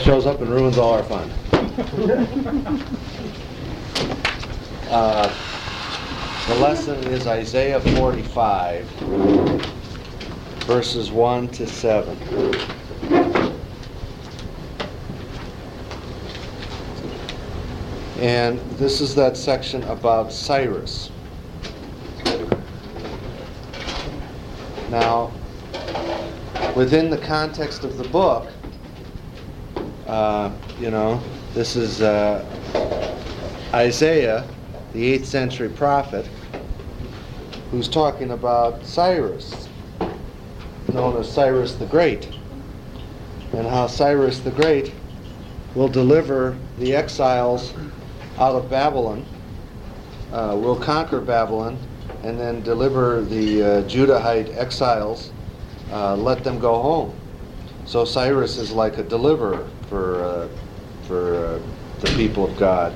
shows up and ruins all our fun. The lesson is Isaiah 45, verses 1 to 7. And this is that section about Cyrus. Now, within the context of the book, this is Isaiah, the 8th century prophet, who's talking about Cyrus, known as Cyrus the Great, and how Cyrus the Great will deliver the exiles out of Babylon, will conquer Babylon, and then deliver the Judahite exiles, let them go home. So Cyrus is like a deliverer for the people of God.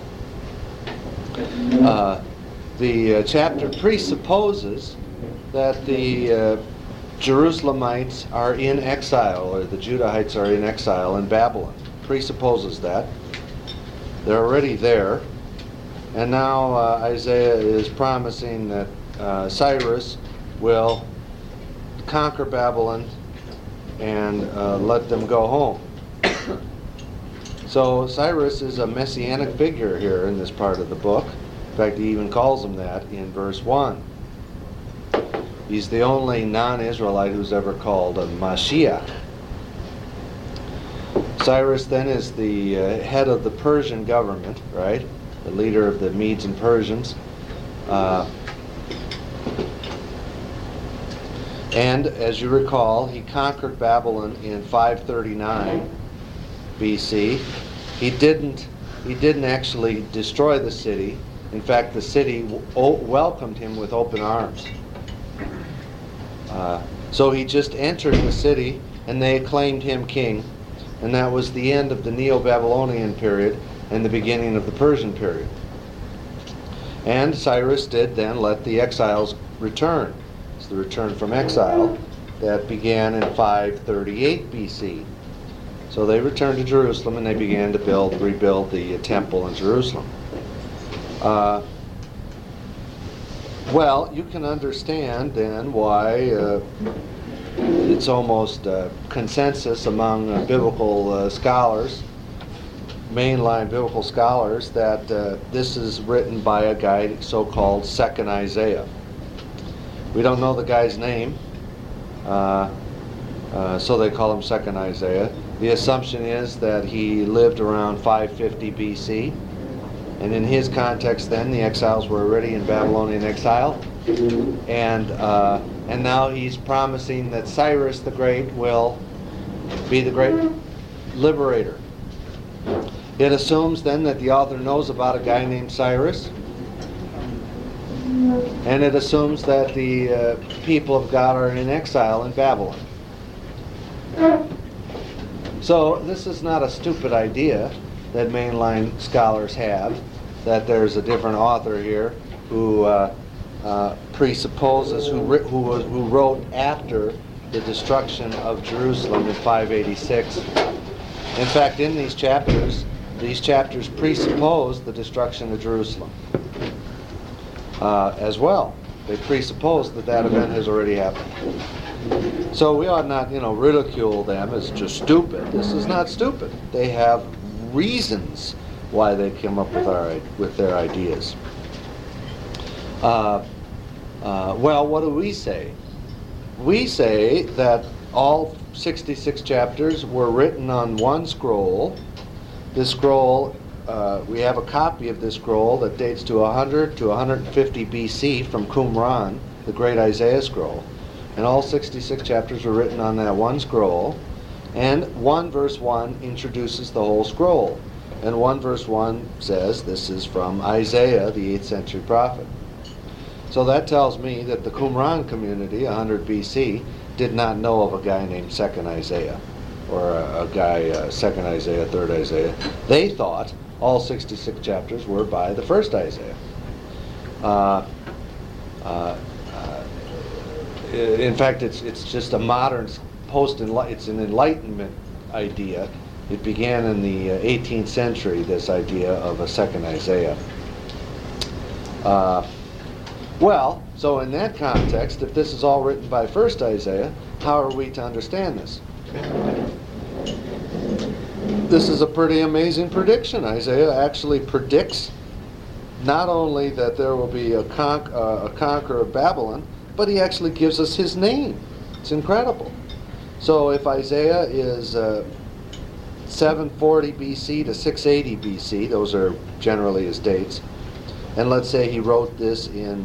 The chapter presupposes that the Jerusalemites are in exile, or the Judahites are in exile in Babylon. Presupposes that. They're already there. And now Isaiah is promising that Cyrus will conquer Babylon and let them go home. So Cyrus is a messianic figure here in this part of the book. In fact, he even calls him that in verse 1. He's the only non-Israelite who's ever called a Mashiach. Cyrus then is the head of the Persian government, right? The leader of the Medes and Persians. And as you recall, he conquered Babylon in 539 BC. He didn't actually destroy the city. In fact, the city welcomed him with open arms. So he just entered the city, and they acclaimed him king. And that was the end of the Neo-Babylonian period and the beginning of the Persian period. And Cyrus did then let the exiles return. It's the return from exile that began in 538 BC. So they returned to Jerusalem and they began to rebuild the temple in Jerusalem. Well, you can understand then why it's almost consensus among biblical scholars, mainline biblical scholars, that this is written by a guy so-called Second Isaiah. We don't know the guy's name, so they call him Second Isaiah. The assumption is that he lived around 550 BC, and in his context then, the exiles were already in Babylonian exile, and now he's promising that Cyrus the Great will be the great liberator. It assumes then that the author knows about a guy named Cyrus, and it assumes that the people of God are in exile in Babylon. So this is not a stupid idea that mainline scholars have, that there's a different author here who presupposes, who wrote after the destruction of Jerusalem in 586. In fact, in these chapters presuppose the destruction of Jerusalem as well. They presuppose that event has already happened. So we ought not, ridicule them as just stupid. This is not stupid. They have reasons why they came up with their ideas. Well, what do we say? We say that all 66 chapters were written on one scroll. This scroll, we have a copy of this scroll that dates to 100 to 150 BC from Qumran, the great Isaiah scroll. And all 66 chapters were written on that one scroll. And 1 verse 1 introduces the whole scroll. And 1 verse 1 says this is from Isaiah, the 8th century prophet. So that tells me that the Qumran community, 100 BC, did not know of a guy named Second Isaiah, or a guy, Second Isaiah, Third Isaiah. They thought all 66 chapters were by the first Isaiah. In fact, it's just a modern it's an Enlightenment idea It began in the 18th century, this idea of a second Isaiah. Well, so in that context, if this is all written by first Isaiah, how are we to understand this? This is a pretty amazing prediction. Isaiah actually predicts not only that there will be a conqueror of Babylon, but he actually gives us his name. It's incredible. So if Isaiah is 740 BC to 680 BC, those are generally his dates, and let's say he wrote this in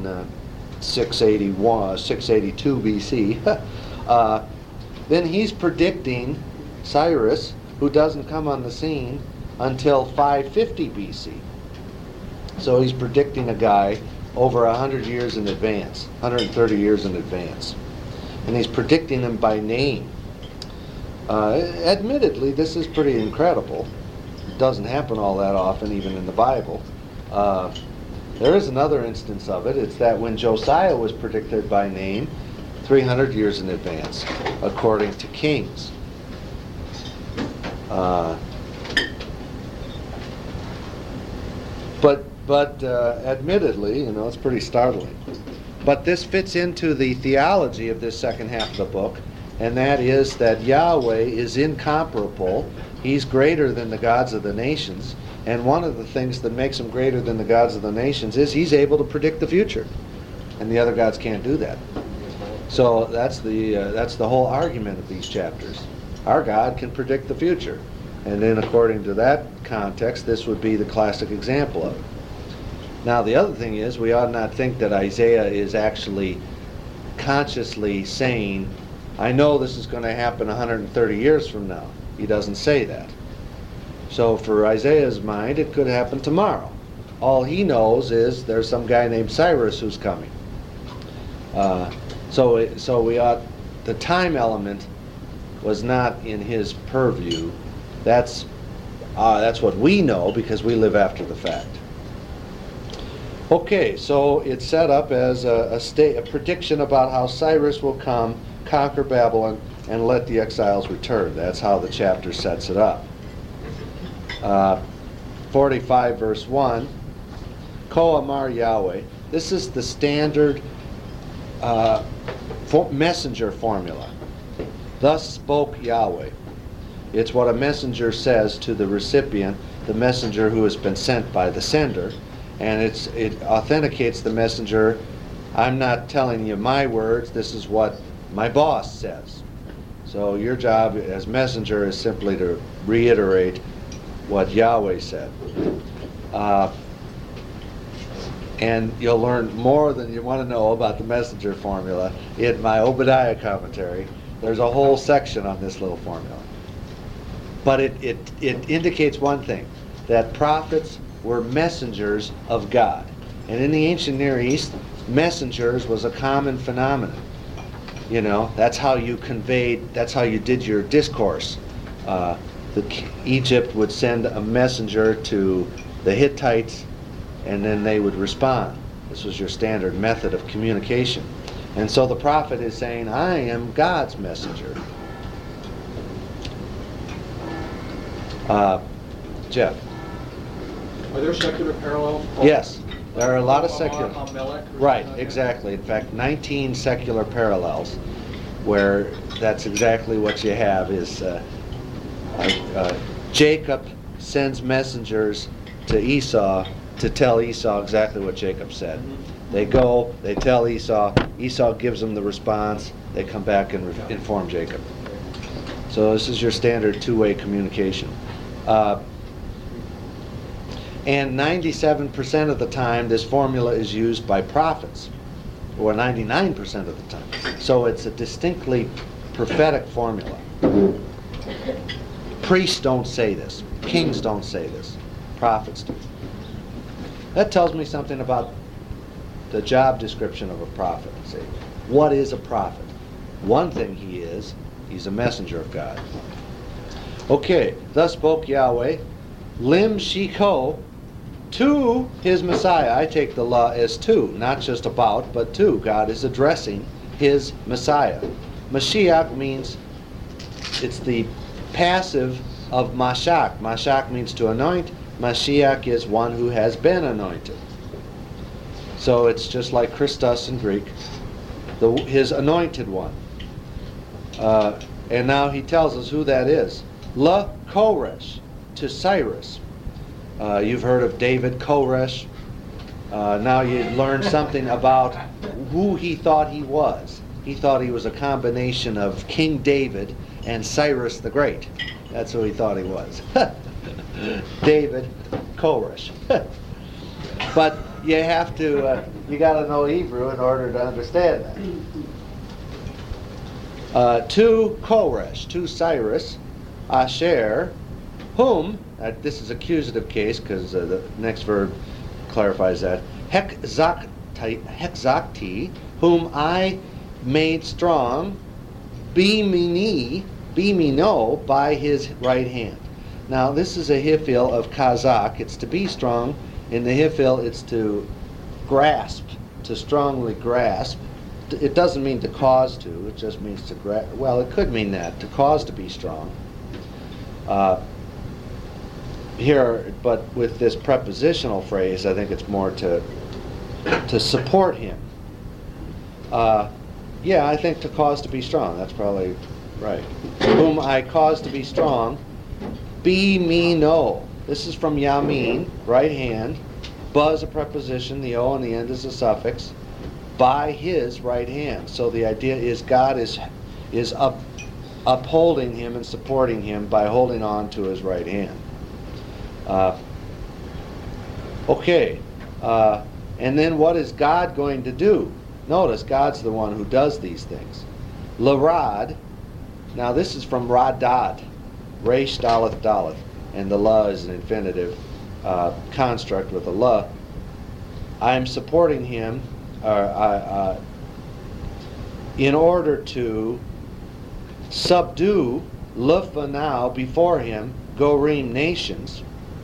682 BC, then he's predicting Cyrus, who doesn't come on the scene until 550 BC. So he's predicting a guy over 100 years in advance, 130 years in advance. And he's predicting him by name. Admittedly, this is pretty incredible. It doesn't happen all that often, even in the Bible. There is another instance of it. It's that when Josiah was predicted by name 300 years in advance, according to Kings. But admittedly, it's pretty startling. But this fits into the theology of this second half of the book, and that is that Yahweh is incomparable. He's greater than the gods of the nations, and one of the things that makes him greater than the gods of the nations is he's able to predict the future, and the other gods can't do that. So that's the whole argument of these chapters. Our God can predict the future, and then according to that context, this would be the classic example of it. Now the other thing is, we ought not think that Isaiah is actually consciously saying, I know this is going to happen 130 years from now. He doesn't say that. So for Isaiah's mind, it could happen tomorrow. All he knows is there's some guy named Cyrus who's coming. So we ought, the time element was not in his purview. That's what we know because we live after the fact. Okay, so it's set up as a prediction about how Cyrus will come, conquer Babylon, and let the exiles return. That's how the chapter sets it up. 45 verse 1, Ko Amar Yahweh. This is the standard messenger formula. Thus spoke Yahweh. It's what a messenger says to the recipient, the messenger who has been sent by the sender, and it authenticates the messenger. I'm not telling you my words, this is what my boss says. So your job as messenger is simply to reiterate what Yahweh said. And you'll learn more than you want to know about the messenger formula in my Obadiah commentary. There's a whole section on this little formula. But it indicates one thing, that prophets were messengers of God. And in the ancient Near East, messengers was a common phenomenon. That's how you conveyed, that's how you did your discourse. Egypt would send a messenger to the Hittites, and then they would respond. This was your standard method of communication. And so the prophet is saying, I am God's messenger. Jeff? Are there secular parallels? Yes, there are a lot of secular. Right, Right, exactly. In fact, 19 secular parallels where that's exactly what you have is Jacob sends messengers to Esau to tell Esau exactly what Jacob said. They go, they tell Esau, Esau gives them the response, they come back and inform Jacob. So this is your standard two-way communication. And 97% of the time this formula is used by prophets, or 99% of the time. So it's a distinctly prophetic formula. Priests don't say this. Kings don't say this. Prophets do. That tells me something about the job description of a prophet. See, what is a prophet? One thing he's a messenger of God. Okay, thus spoke Yahweh, Lim Shiko, to his Messiah. I take the law as to, not just about, but to. God is addressing his Messiah. Mashiach means it's the passive of Mashak. Mashak means to anoint. Mashiach is one who has been anointed. So it's just like Christos in Greek, his anointed one. And now he tells us who that is. La Koresh, to Cyrus. You've heard of David Koresh. Now you learn something about who he thought he was. He thought he was a combination of King David and Cyrus the Great. That's who he thought he was. David Koresh. But you have to, you got to know Hebrew in order to understand that. To Koresh, to Cyrus, Asher, whom, this is accusative case because the next verb clarifies that, Hekzakti, whom I made strong, Bimino, by his right hand. Now this is a hifil of Kazak. It's to be strong. In the hifil, it's to grasp, to strongly grasp. It doesn't mean to cause to. It just means to grasp. Well, it could mean that, to cause to be strong. Here, but with this prepositional phrase, I think it's more to support him. Yeah, I think to cause to be strong. That's probably right. Whom I cause to be strong. Be me no. This is from Yamin, right hand. Ba is a preposition. The O on the end is a suffix. By his right hand. So the idea is God is upholding him and supporting him by holding on to his right hand. Okay. And then what is God going to do? Notice God's the one who does these things. Larad. Now this is from Radad. Resh Daleth Daleth. And the la is an infinitive construct with a la. I am supporting him in order to subdue Lufanau before him, Gorim nations.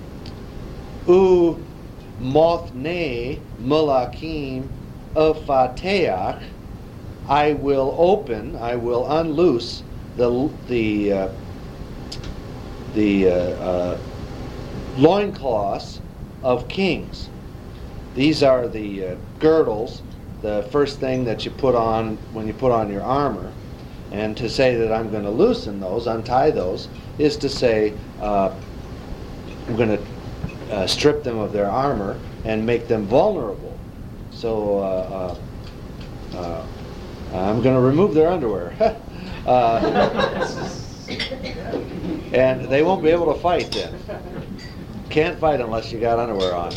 U Mothne Mulakim Afateach, I will open, I will unloose the loincloths of kings. These are the girdles, the first thing that you put on when you put on your armor. And to say that I'm going to loosen those, untie those, is to say I'm going to strip them of their armor and make them vulnerable. So I'm going to remove their underwear. And they won't be able to fight then. Can't fight unless you got underwear on.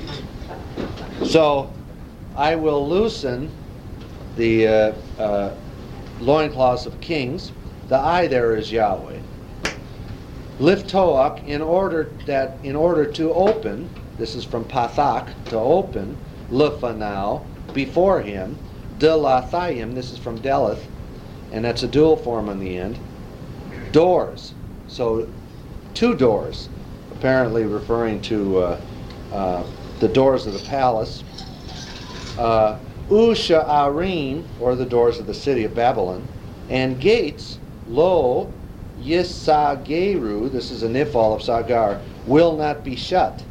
So I will loosen the loincloths of kings. The I there is Yahweh. Liftoach, in order to open, this is from Pathak, to open, Lufanau, before him, Delathayim, this is from Deleth, and that's a dual form on the end, doors. So 2 doors, apparently referring to the doors of the palace. Usha Arim, or the doors of the city of Babylon, and gates, Lo Yisageru, this is a nifal of Sagar, will not be shut.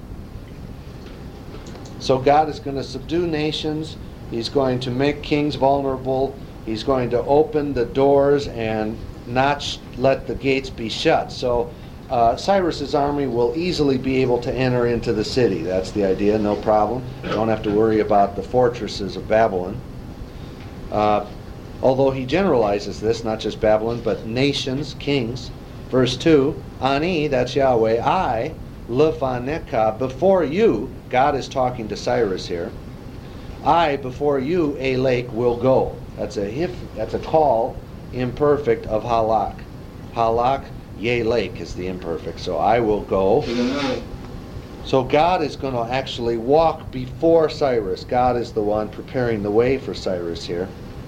So God is going to subdue nations. He's going to make kings vulnerable. He's going to open the doors and not let the gates be shut. So Cyrus's army will easily be able to enter into the city. That's the idea, no problem. Don't have to worry about the fortresses of Babylon. Although he generalizes this, not just Babylon, but nations, kings. Verse 2, Ani, that's Yahweh, I, Lefaneka, before you, God is talking to Cyrus here, I, before you, a lake, will go. That's a call, imperfect, of halak. Halak, yea, lake is the imperfect. So I will go. So God is going to actually walk before Cyrus. God is the one preparing the way for Cyrus here.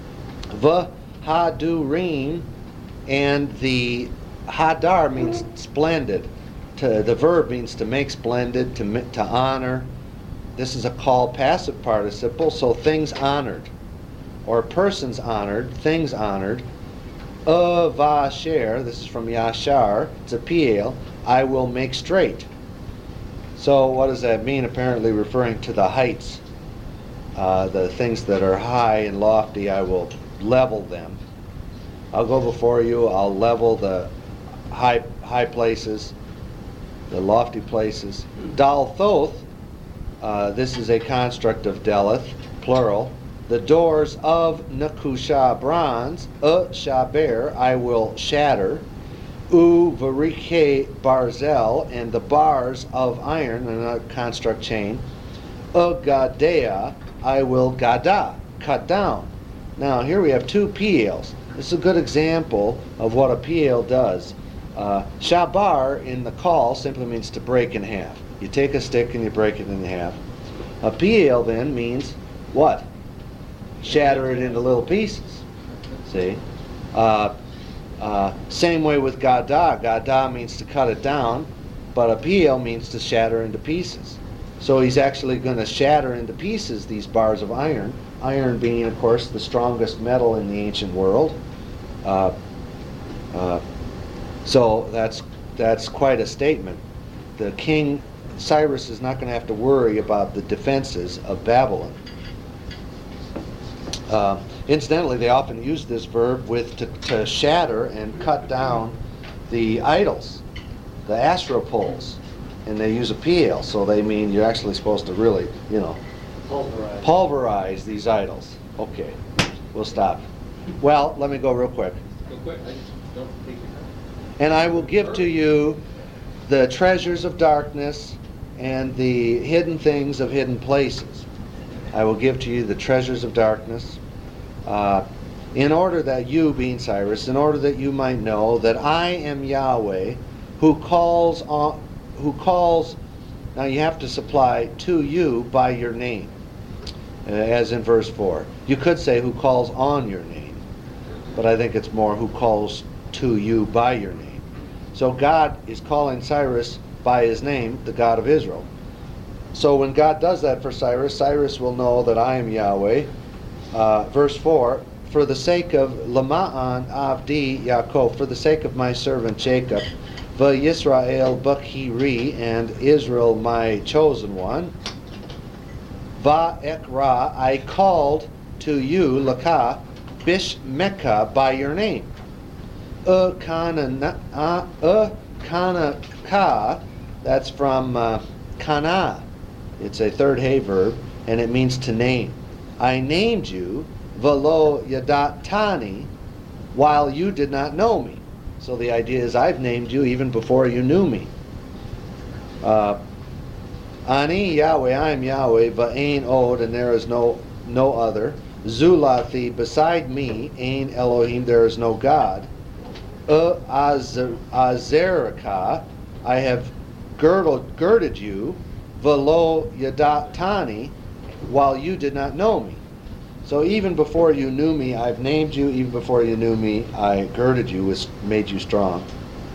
V'hadurim, and the hadar means splendid. The verb means to make splendid, to honor. This is a call passive participle, so things honored, or persons honored, things honored. Avasher, this is from Yashar, it's a piel. I will make straight. So what does that mean? Apparently referring to the heights. The things that are high and lofty, I will level them. I'll go before you, I'll level the high places, the lofty places. Dal Thoth, this is a construct of Deleth, plural. The doors of Nakusha bronze, shaber, I will shatter. Varike barzel, and the bars of iron, another construct chain. Gadea, I will gada, cut down. Now here we have two piels. This is a good example of what a piel does. Shabar in the call simply means to break in half. You take a stick and you break it in half. A piel then means what? Shatter it into little pieces. See? Same way with gada. Gada means to cut it down, but a piel means to shatter into pieces. So he's actually going to shatter into pieces these bars of iron. Iron being, of course, the strongest metal in the ancient world. So that's quite a statement. The king Cyrus is not going to have to worry about the defenses of Babylon. Incidentally, they often use this verb to shatter and cut down the idols, the astropolls, and they use a piel, so they mean you're actually supposed to really, pulverize these idols. Okay, we'll stop. Well, let me go real quick. Go quick. I just don't take your time. And I will give to you the treasures of darkness and the hidden things of hidden places. I will give to you the treasures of darkness, in order that you, being Cyrus, in order that you might know that I am Yahweh, who calls, now you have to supply to you by your name, as in verse 4. You could say who calls on your name, but I think it's more who calls to you by your name. So God is calling Cyrus by his name, the God of Israel. So when God does that for Cyrus, Cyrus will know that I am Yahweh. Verse 4, for the sake of Lama'an Avdi Yaakov, for the sake of my servant Jacob, Yisrael Bakhiri, and Israel my chosen one, Va'ekra, I called to you, Laka, Bishmeka, by your name. Kanaka, that's from kana. It's a third hay verb, and it means to name. I named you, velo yadatani, while you did not know me. So the idea is I've named you even before you knew me. Ani Yahweh, I am Yahweh, va'ain od, and there is no other. Zulathi, beside me, ain Elohim, there is no God. Azeraka, I have girded you, velo yadatani, while you did not know me. So even before you knew me, I've named you. Even before you knew me, I girded you, made you strong.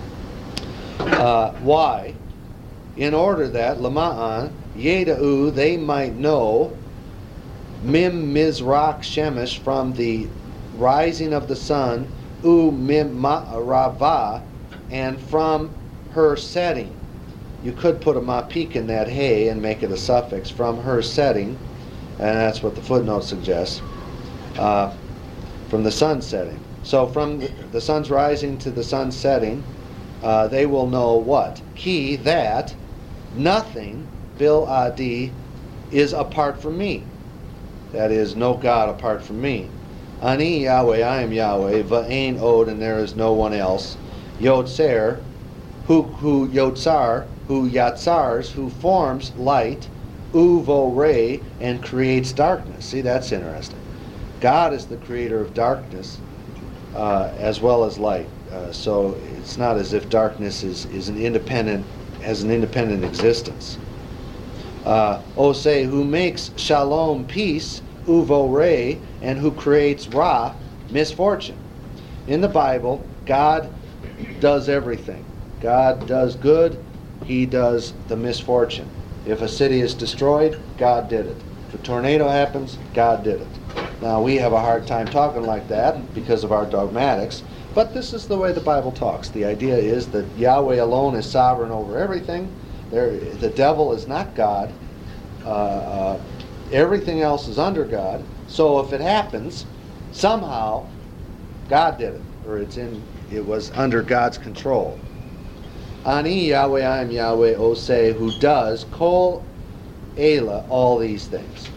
Why? In order that, Lama'an, Yeda'u, they might know, Mim Mizrach Shemesh, from the rising of the sun, Mim Ma'rava, and from her setting. You could put a mapik in that hay and make it a suffix, from her setting, and that's what the footnote suggests, from the sun setting. So from the sun's rising to the sun's setting, they will know what? Ki, that nothing, bil adi, is apart from me. That is, no God apart from me. Ani Yahweh, I am Yahweh, va'ain od, and there is no one else. Yotzer, who Yotzar, who Yatzars, who forms light, Uvo Re, and creates darkness. See, that's interesting. God is the creator of darkness as well as light. So it's not as if darkness has an independent existence. Say, who makes shalom, peace, Uvo Re, and who creates Ra, misfortune. In the Bible, God does everything. God does good, he does the misfortune. If a city is destroyed, God did it. If a tornado happens, God did it. Now, we have a hard time talking like that because of our dogmatics, But this is the way the Bible talks. The idea is that Yahweh alone is sovereign over everything. The devil is not God. Everything else is under God. So if it happens, somehow God did it, or it was under God's control. Ani Yahweh, I am Yahweh, Oseh, who does Kol Ela, all these things.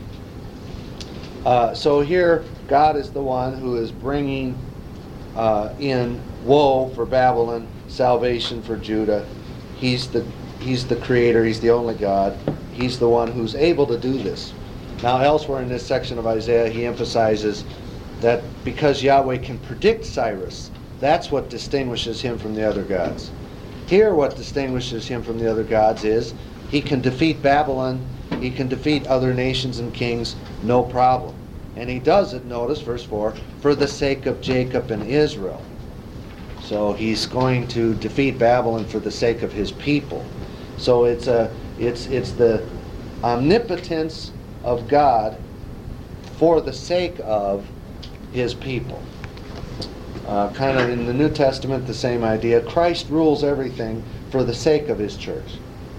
So here, God is the one who is bringing in woe for Babylon, salvation for Judah. He's the creator. He's the only God. He's the one who's able to do this. Now, elsewhere in this section of Isaiah, he emphasizes that because Yahweh can predict Cyrus, that's what distinguishes him from the other gods. Here, what distinguishes him from the other gods is he can defeat Babylon, he can defeat other nations and kings, no problem. And he does it, notice, verse 4, for the sake of Jacob and Israel. So he's going to defeat Babylon for the sake of his people. So it's the omnipotence of God for the sake of his people. Kind of in the New Testament, the same idea. Christ rules everything for the sake of his church.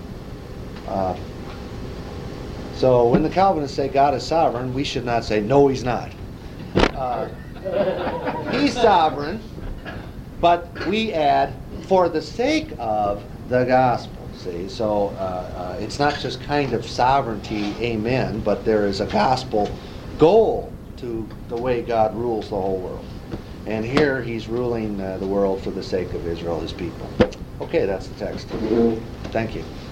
So when the Calvinists say God is sovereign, we should not say, no, he's not. He's sovereign, but we add, for the sake of the gospel. See, so it's not just kind of sovereignty, amen, but there is a gospel goal to the way God rules the whole world. And here he's ruling the world for the sake of Israel, his people. Okay, that's the text. Thank you.